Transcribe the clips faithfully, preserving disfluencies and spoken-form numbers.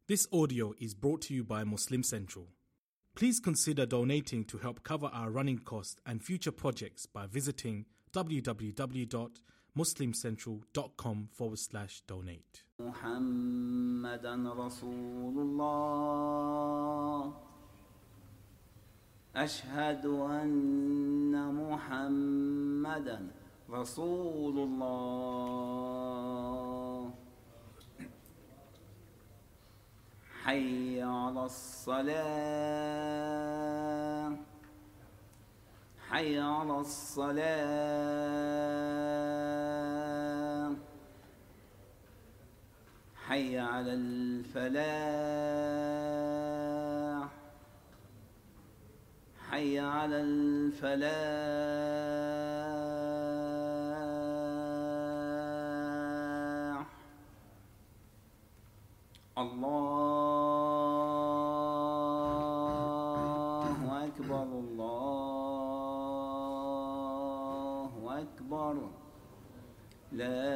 This audio is brought to you by Muslim Central. Please consider donating to help cover our running costs and future projects by visiting www.muslimcentral.com forward slash donate. Muhammadan Rasulullah Ashhadu anna Muhammadan Rasulullah حي على الصلاة حي على الصلاة حي على الفلاح حي على الفلاح الله أكبر الله أكبر لا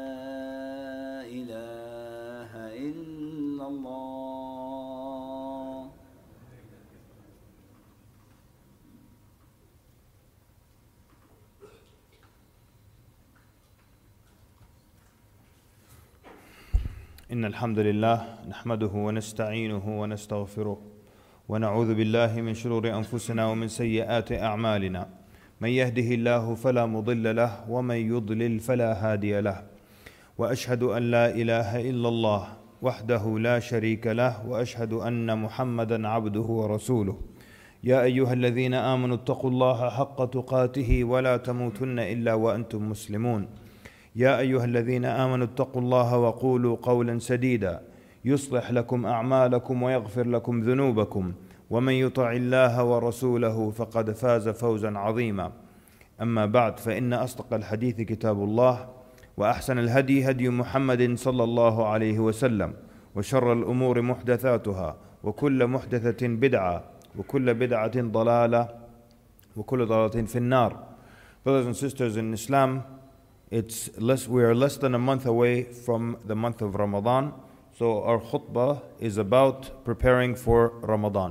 إله إلا الله. إن الحمد لله نحمده ونستعينه ونستغفره ونعوذ بالله من شرور أنفسنا ومن سيئات أعمالنا من يهده الله فلا مضل له ومن يضلل فلا هادي له وأشهد أن لا إله إلا الله وحده لا شريك له وأشهد أن محمدا عبده ورسوله يا أيها الذين آمنوا اتقوا الله حق تقاته ولا تموتن إلا وأنتم مسلمون يا أيها الذين آمنوا اتقوا الله وقولوا قولا سديدا يصلح لكم أعمالكم ويغفر لكم ذنوبكم ومن يطع الله ورسوله فقد فاز فوزا عظيما. أما بعد فإن أصدق الحديث كتاب الله وأحسن الهدي هدي محمد صلى الله عليه وسلم وشر الأمور محدثاتها وكل محدثة بدعة وكل بدعة ضلالة وكل ضلالة في النار. Brothers and sisters in Islam, it's less, we are less than a month away from the month of Ramadan. So our khutbah is about preparing for Ramadan.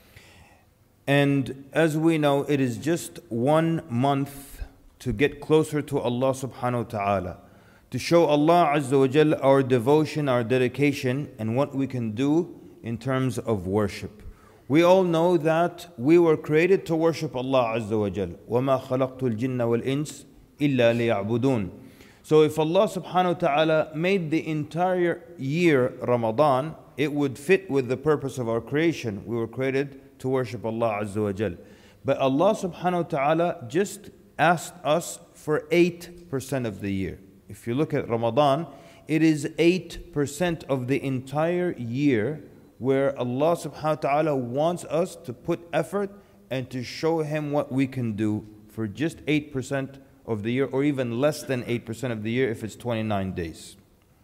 And as we know, it is just one month to get closer to Allah subhanahu wa ta'ala, to show Allah Azza wa Jal our devotion, our dedication, and what we can do in terms of worship. We all know that we were created to worship Allah Azza wa Jal. وَمَا خَلَقْتُ الْجِنَّ وَالْإِنسِ إِلَّا لِيَعْبُدُونَ. So if Allah subhanahu wa ta'ala made the entire year Ramadan, it would fit with the purpose of our creation. We were created to worship Allah Azza wa Jal. But Allah subhanahu wa ta'ala just asked us for eight percent of the year. If you look at Ramadan, it is eight percent of the entire year where Allah subhanahu wa ta'ala wants us to put effort and to show Him what we can do for just eight percent of the year, or even less than eight percent of the year if it's twenty-nine days.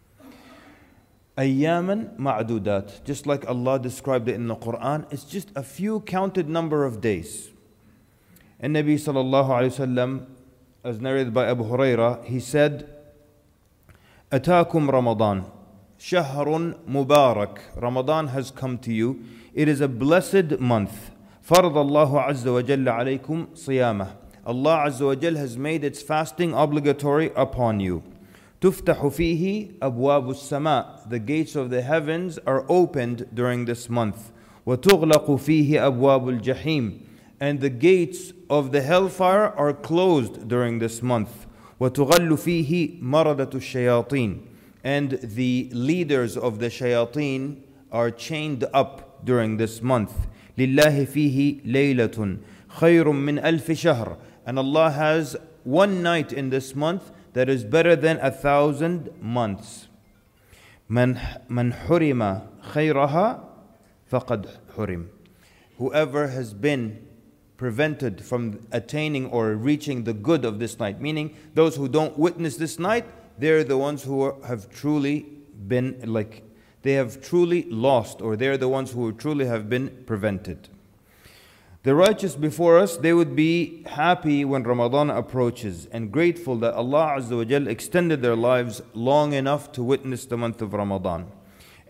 Ayyaman ma'dudat, just like Allah described it in the Quran, it's just a few counted number of days. And Nabi sallallahu alayhi wasallam, as narrated by Abu Hurairah, he said, Ataakum Ramadan, shahrun mubarak. Ramadan has come to you. It is a blessed month. Farad Allahu azza wa jalla alaykum siyamah. Allah Azza wa Jal has made its fasting obligatory upon you. تُفْتَحُ فِيهِ أَبْوَابُ السَّمَاءِ. The gates of the heavens are opened during this month. وَتُغْلَقُ فِيهِ أَبْوَابُ الْجَحِيمِ. And the gates of the hellfire are closed during this month. وَتُغَلُّ فِيهِ مَرَدَةُ الشَّيَاطِينِ. And the leaders of the shayateen are chained up during this month. لِلَّهِ فِيهِ لَيْلَةٌ خَيْرٌ مِّنْ أَلْفِ شَهْرٍ. And Allah has one night in this month that is better than a thousand months. من من حرم خيرها فقد حرم. Whoever has been prevented from attaining or reaching the good of this night, meaning those who don't witness this night, they're the ones who are, have truly been like, they have truly lost, or they're the ones who truly have been prevented. The righteous before us, they would be happy when Ramadan approaches and grateful that Allah Azza wa Jal extended their lives long enough to witness the month of Ramadan.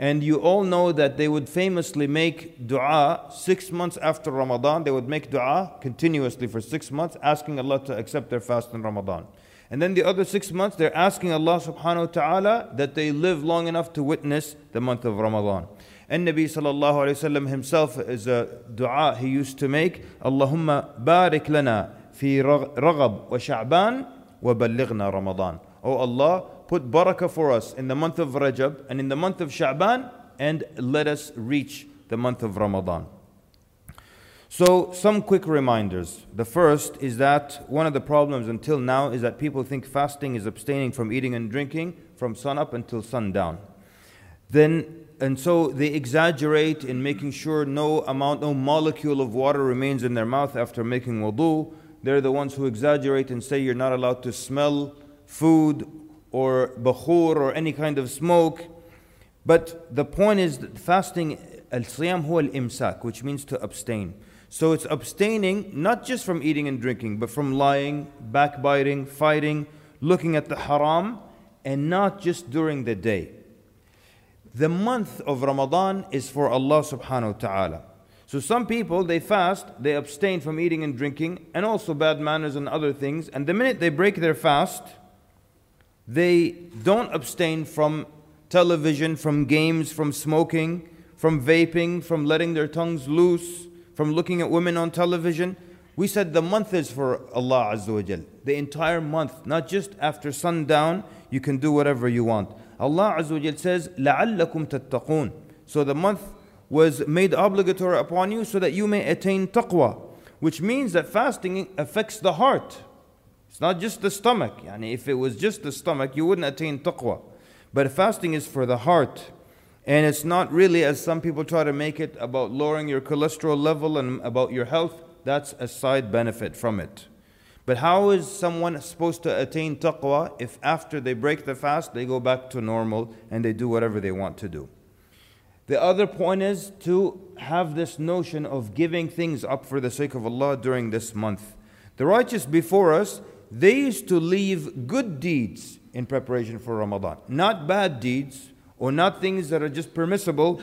And you all know that they would famously make dua six months after Ramadan. They would make dua continuously for six months, asking Allah to accept their fast in Ramadan. And then the other six months, they're asking Allah subhanahu wa ta'ala that they live long enough to witness the month of Ramadan. And Nabi sallallahu alayhi wa sallam himself is a dua he used to make. Allahumma barik lana fi ragab wa sha'ban wa ballighna Ramadan. Oh Allah, put barakah for us in the month of Rajab and in the month of Sha'ban, and let us reach the month of Ramadan. So some quick reminders. The first is that one of the problems until now is that people think fasting is abstaining from eating and drinking from sunup until sundown. Then, and so they exaggerate in making sure no amount, no molecule of water remains in their mouth after making wudu. They're the ones who exaggerate and say you're not allowed to smell food or bakhur or any kind of smoke. But the point is that fasting, al-siyam huwa al-imsak, which means to abstain. So it's abstaining not just from eating and drinking, but from lying, backbiting, fighting, looking at the haram, and not just during the day. The month of Ramadan is for Allah subhanahu wa ta'ala. So some people, they fast, they abstain from eating and drinking, and also bad manners and other things, and the minute they break their fast, they don't abstain from television, from games, from smoking, from vaping, from letting their tongues loose, from looking at women on television. We said the month is for Allah Azza wa Jal. The entire month, not just after sundown, you can do whatever you want. Allah Azza wa Jal says, لَعَلَّكُمْ تَتَّقُونَ. So the month was made obligatory upon you so that you may attain taqwa, which means that fasting affects the heart. It's not just the stomach. Yani if it was just the stomach, you wouldn't attain taqwa. But fasting is for the heart. And it's not really, as some people try to make it, about lowering your cholesterol level and about your health. That's a side benefit from it. But how is someone supposed to attain taqwa if after they break the fast, they go back to normal and they do whatever they want to do? The other point is to have this notion of giving things up for the sake of Allah during this month. The righteous before us, they used to leave good deeds in preparation for Ramadan. Not bad deeds or not things that are just permissible,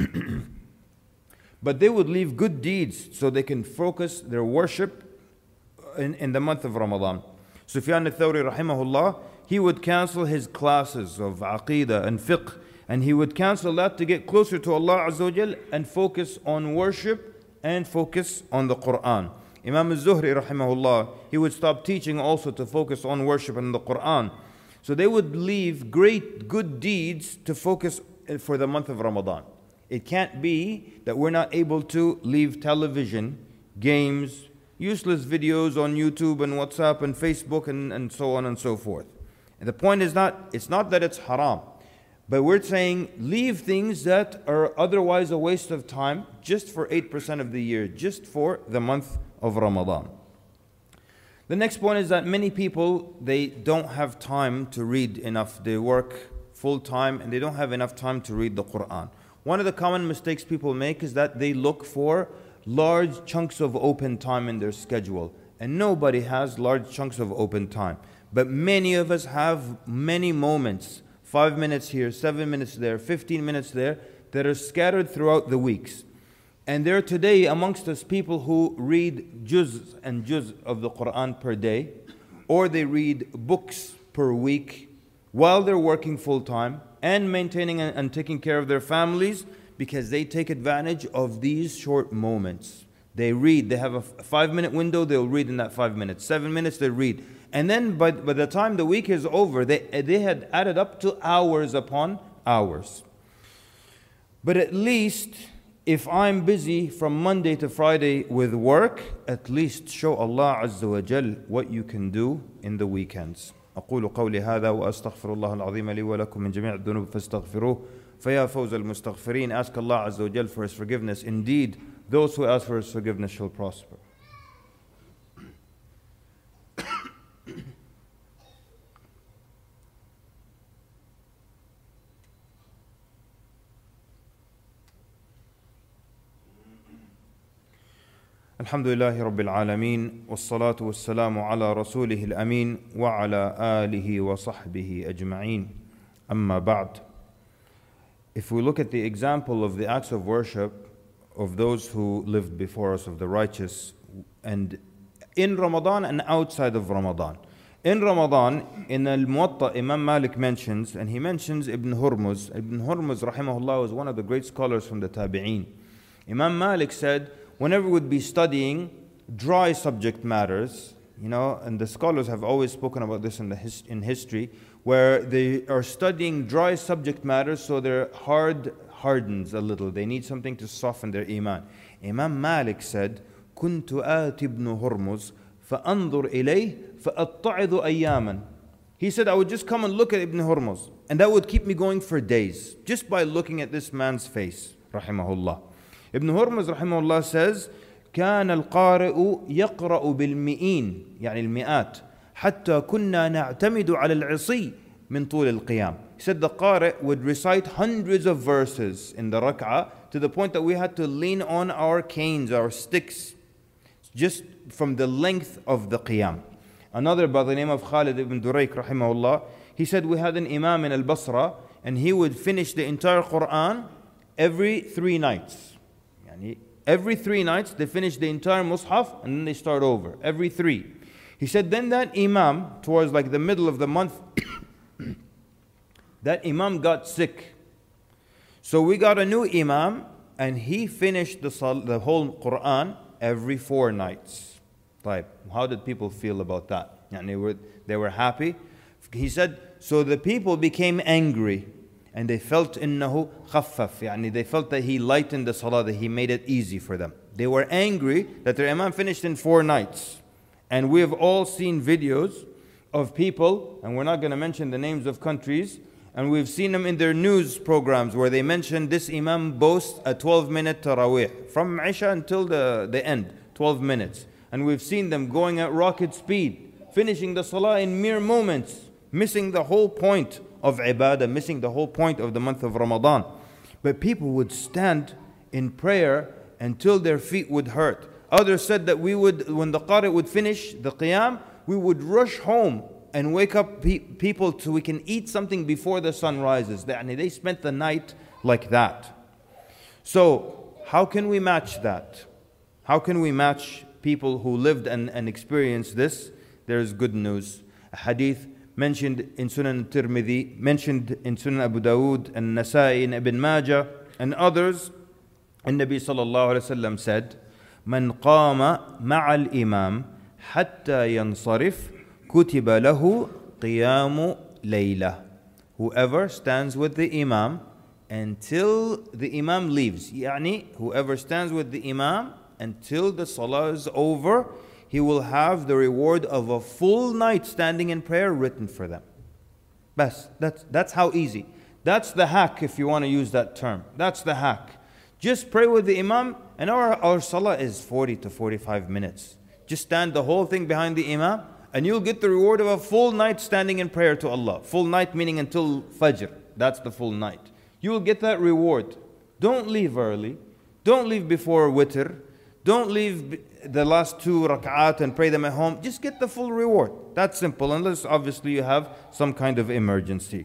but they would leave good deeds so they can focus their worship in, in the month of Ramadan. Sufyan al-Thawri rahimahullah, he would cancel his classes of aqeedah and fiqh, and he would cancel that to get closer to Allah Azza wa Jal and focus on worship and focus on the Quran. Imam al-Zuhri rahimahullah, he would stop teaching also to focus on worship and the Quran. So they would leave great good deeds to focus for the month of Ramadan. It can't be that we're not able to leave television, games, useless videos on YouTube and WhatsApp and Facebook and, and so on and so forth. And the point is not, it's not that it's haram, but we're saying leave things that are otherwise a waste of time just for eight percent of the year, just for the month of Ramadan. The next point is that many people, they don't have time to read enough. They work full time and they don't have enough time to read the Quran. One of the common mistakes people make is that they look for large chunks of open time in their schedule. And nobody has large chunks of open time. But many of us have many moments, five minutes here, seven minutes there, fifteen minutes there, that are scattered throughout the weeks. And there are today amongst us people who read juz and juz of the Quran per day, or they read books per week while they're working full time and maintaining and taking care of their families, because they take advantage of these short moments. They read, they have a five minute window, they'll read in that five minutes. Seven minutes, they read. And then by, by the time the week is over, they, they had added up to hours upon hours. But at least, if I'm busy from Monday to Friday with work, at least show Allah Azza wa Jal what you can do in the weekends. أقول قولي هذا وأستغفر الله العظيم لي ولكم من جميع الذنوب فاستغفروه فيا فوز المستغفرين. Ask Allah Azza wa Jal for His forgiveness. Indeed, those who ask for His forgiveness shall prosper. الحمد لله رب العالمين والصلاة والسلام على رسوله الأمين وعلى آله وصحبه أجمعين. أما بعد. if we look at the example of the acts of worship of those who lived before us, of the righteous, and in Ramadan and outside of Ramadan. In Ramadan, in Al-Muwatta, Imam Malik mentions, and he mentions Ibn Hurmuz. Ibn Hurmuz, rahimahullah, was one of the great scholars from the Tabi'een. Imam Malik said, whenever we would be studying dry subject matters, you know, and the scholars have always spoken about this in the his, in history, where they are studying dry subject matters, so their heart hardens a little. They need something to soften their iman. Imam Malik said, كنت آتي ابن هرمز فأنظر إليه فأتعظ أياما. He said, I would just come and look at Ibn Hurmuz, and that would keep me going for days, just by looking at this man's face, rahimahullah. Ibn Hurmuz, rahimahullah, says, كان القارئ يقرأ بالمئين يعني المئات حتى كنا نعتمد على العصي من طول القيام. He said the Qari would recite hundreds of verses in the rak'ah to the point that we had to lean on our canes, our sticks, just from the length of the qiyam. Another by the name of Khalid ibn Durayk, rahimahullah, he said we had an imam in Al-Basra and he would finish the entire Quran every three nights. Yani every three nights they finish the entire Mus'haf and then they start over. Every three. He said then that imam, towards like the middle of the month, that imam got sick. So we got a new imam and he finished the, sal- the whole Quran every four nights. Right. How did people feel about that? And they were, they were happy. He said, so the people became angry and they felt innahu khaffaf. Yani they felt that he lightened the salah, that he made it easy for them. They were angry that their imam finished in four nights. And we have all seen videos of people, and we're not going to mention the names of countries, and we've seen them in their news programs where they mention this imam boasts a twelve minute tarawih from Isha until the, the end, twelve minutes. And we've seen them going at rocket speed, finishing the salah in mere moments, missing the whole point of ibadah, missing the whole point of the month of Ramadan. But people would stand in prayer until their feet would hurt. Others said that we would, when the Qari would finish the Qiyam, we would rush home and wake up pe- people so we can eat something before the sun rises. They, they spent the night like that. So, how can we match that? How can we match people who lived and, and experienced this? There is good news. A hadith mentioned in Sunan Tirmidhi, mentioned in Sunan Abu Dawood, and Nasa'i, and Ibn Majah, and others. And Nabi sallallahu alayhi wa sallam said, من قام مع الإمام حتى ينصرف كتب له قيام ليلة. Whoever stands with the Imam until the Imam leaves. يعني whoever stands with the Imam until the Salah is over, he will have the reward of a full night standing in prayer written for them. Bas, that's, that's how easy. That's the hack, if you want to use that term. That's the hack. Just pray with the Imam, and our, our Salah is forty to forty-five minutes. Just stand the whole thing behind the Imam, and you'll get the reward of a full night standing in prayer to Allah. Full night meaning until Fajr. That's the full night. You will get that reward. Don't leave early. Don't leave before witr. Don't leave the last two rak'at and pray them at home. Just get the full reward. That's simple, unless obviously you have some kind of emergency.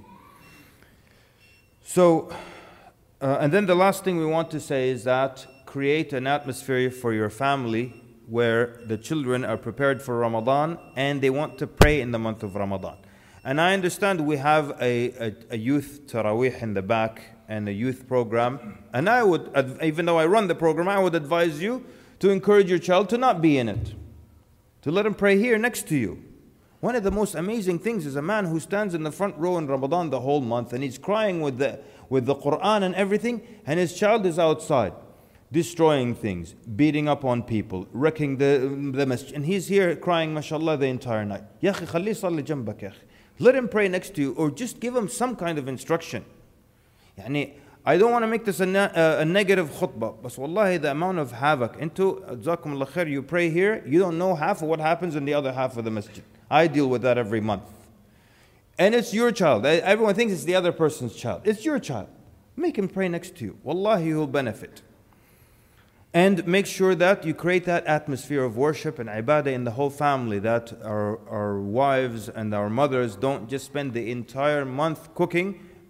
So, uh, and then the last thing we want to say is that create an atmosphere for your family where the children are prepared for Ramadan and they want to pray in the month of Ramadan. And I understand we have a, a, a youth Taraweeh in the back and a youth program. And I would, even though I run the program, I would advise you to encourage your child to not be in it. To let him pray here next to you. One of the most amazing things is a man who stands in the front row in Ramadan the whole month and he's crying with the, with the Quran and everything, and his child is outside, destroying things, beating up on people, wrecking the, the masjid. And he's here crying, mashallah, the entire night. Ya akhi, khalli salli jambak, ya akhi. Let him pray next to you, or just give him some kind of instruction. Yani, I don't want to make this a, ne- uh, a negative khutbah, but wallahi, the amount of havoc. Into, jazakum Allah khair, you pray here, you don't know half of what happens in the other half of the masjid. I deal with that every month. And it's your child. Everyone thinks it's the other person's child. It's your child. Make him pray next to you. Wallahi, he will benefit. And make sure that you create that atmosphere of worship and ibadah in the whole family, that our, our wives and our mothers don't just spend the entire month cooking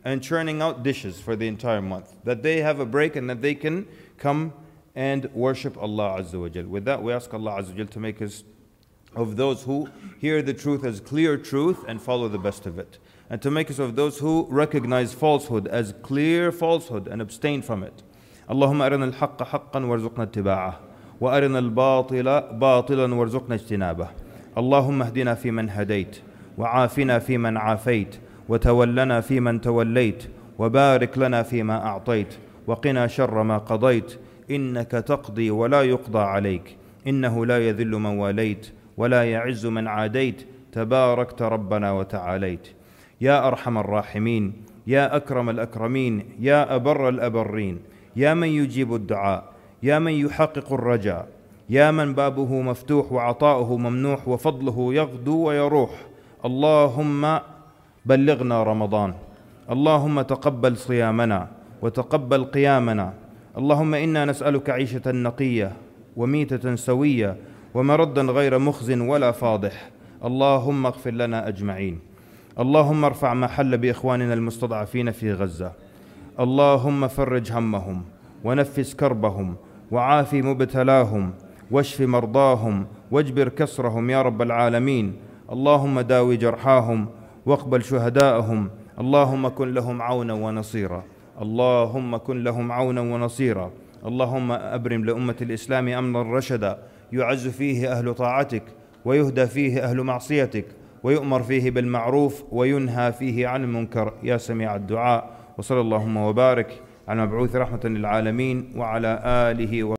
and churning out dishes for the entire month, that they have a break and that they can come and worship Allah Azza wa Jal. With that, we ask Allah Azza wa Jal to make us of those who hear the truth as clear truth and follow the best of it, and to make us of those who recognize falsehood as clear falsehood and abstain from it. Allahumma arina al-haqqa haqqan warzuqna ittiba'ah, wa arina al-batila batilan warzuqna ijtinabah. Allahumma hdina fi man hadayt, wa afina fi man afayt, wa tawallana fi man tawallayt, wa barik lana fi ma a'tayt, wa qina sharra ma qadayt, innaka taqdi wa la yuqda alayk, innahu la yadhillu man walayt, wa la ya'izzu man adayt, tabarakta rabbana wa ta'alayt. يا أرحم الراحمين، يا أكرم الأكرمين، يا أبر الأبرين، يا من يجيب الدعاء، يا من يحقق الرجاء، يا من بابه مفتوح وعطاؤه ممنوح وفضله يغدو ويروح. اللهم بلغنا رمضان، اللهم تقبل صيامنا وتقبل قيامنا. اللهم إنا نسألك عيشة نقية وميتة سوية ومردا غير مخز ولا فاضح. اللهم اغفر لنا أجمعين. اللهم ارفع ما حل بإخواننا المستضعفين في غزة. اللهم فرج همهم ونفس كربهم وعافي مبتلاهم واشف مرضاهم واجبر كسرهم يا رب العالمين. اللهم داوي جرحاهم واقبل شهداءهم. اللهم كن لهم عونا ونصيرا. اللهم كن لهم عونا ونصيرا. اللهم أبرم لأمة الإسلام أمنا رشدا يعز فيه أهل طاعتك ويهدى فيه أهل معصيتك ويؤمر فيه بالمعروف وينهى فيه عن المنكر يا سميع الدعاء. وصلى اللهم وبارك على مبعوث رحمة للعالمين وعلى آله و